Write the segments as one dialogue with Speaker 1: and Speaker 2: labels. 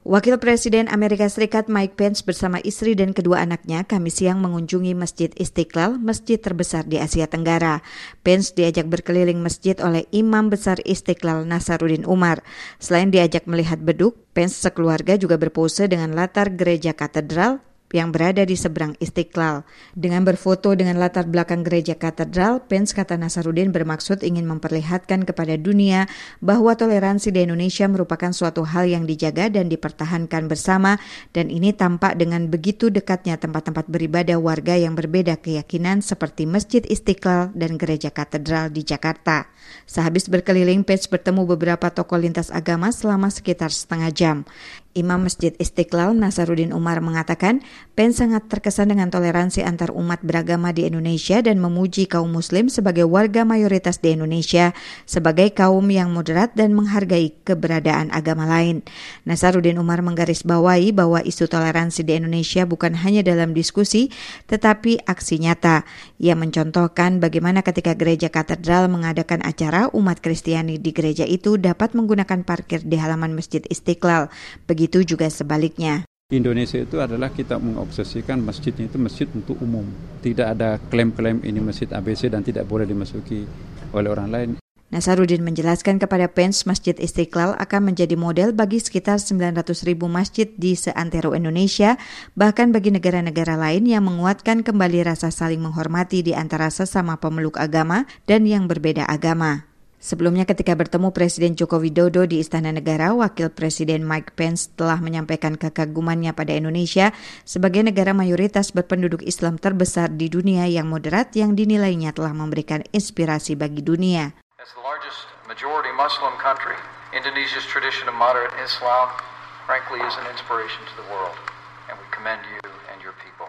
Speaker 1: Wakil Presiden Amerika Serikat Mike Pence bersama istri dan kedua anaknya Kamis siang mengunjungi Masjid Istiqlal, masjid terbesar di Asia Tenggara. Pence diajak berkeliling masjid oleh Imam Besar Istiqlal Nasaruddin Umar. Selain diajak melihat beduk, Pence sekeluarga juga berpose dengan latar gereja katedral yang berada di seberang Istiqlal. Dengan berfoto dengan latar belakang gereja katedral, Pence, kata Nasaruddin, bermaksud ingin memperlihatkan kepada dunia bahwa toleransi di Indonesia merupakan suatu hal yang dijaga dan dipertahankan bersama, dan ini tampak dengan begitu dekatnya tempat-tempat beribadah warga yang berbeda keyakinan seperti Masjid Istiqlal dan gereja katedral di Jakarta. Sehabis berkeliling, Pence bertemu beberapa tokoh lintas agama selama sekitar setengah jam. Imam Masjid Istiqlal Nasaruddin Umar mengatakan, Pence sangat terkesan dengan toleransi antar umat beragama di Indonesia dan memuji kaum muslim sebagai warga mayoritas di Indonesia, sebagai kaum yang moderat dan menghargai keberadaan agama lain. Nasaruddin Umar menggarisbawahi bahwa isu toleransi di Indonesia bukan hanya dalam diskusi, tetapi aksi nyata. Ia mencontohkan bagaimana ketika gereja katedral mengadakan acara, umat Kristiani di gereja itu dapat menggunakan parkir di halaman Masjid Istiqlal. Begitu juga sebaliknya.
Speaker 2: Indonesia itu adalah kita mengobsesikan masjidnya itu masjid untuk umum. Tidak ada klaim-klaim ini masjid ABC dan tidak boleh dimasuki oleh orang lain.
Speaker 1: Nasaruddin menjelaskan kepada Pence, Masjid Istiqlal akan menjadi model bagi sekitar 900.000 masjid di seantero Indonesia, bahkan bagi negara-negara lain yang menguatkan kembali rasa saling menghormati di antara sesama pemeluk agama dan yang berbeda agama. Sebelumnya ketika bertemu Presiden Joko Widodo di Istana Negara, Wakil Presiden Mike Pence telah menyampaikan kekagumannya pada Indonesia sebagai negara mayoritas berpenduduk Islam terbesar di dunia yang moderat yang dinilainya telah memberikan inspirasi bagi dunia.
Speaker 3: As the largest majority Muslim country, Indonesia's tradition of moderate Islam frankly is an inspiration to the world, and we commend you and your people.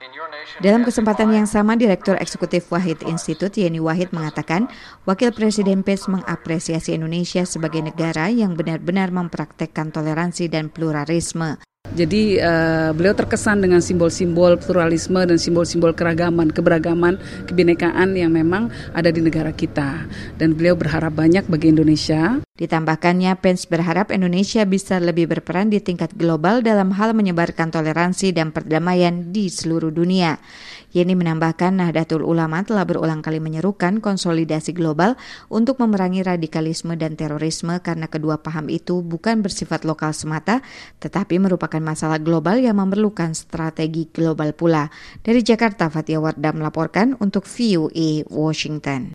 Speaker 1: Dalam kesempatan yang sama, Direktur Eksekutif Wahid Institute, Yeni Wahid, mengatakan Wakil Presiden Pence mengapresiasi Indonesia sebagai negara yang benar-benar mempraktekkan toleransi dan pluralisme.
Speaker 4: Jadi beliau terkesan dengan simbol-simbol pluralisme dan simbol-simbol keragaman, keberagaman, kebinekaan yang memang ada di negara kita. Dan beliau berharap banyak bagi Indonesia.
Speaker 1: Ditambahkannya, Pence berharap Indonesia bisa lebih berperan di tingkat global dalam hal menyebarkan toleransi dan perdamaian di seluruh dunia. Yeni menambahkan Nahdlatul Ulama telah berulang kali menyerukan konsolidasi global untuk memerangi radikalisme dan terorisme karena kedua paham itu bukan bersifat lokal semata, tetapi merupakan masalah global yang memerlukan strategi global pula. Dari Jakarta, Fatia Wardah melaporkan untuk VOA Washington.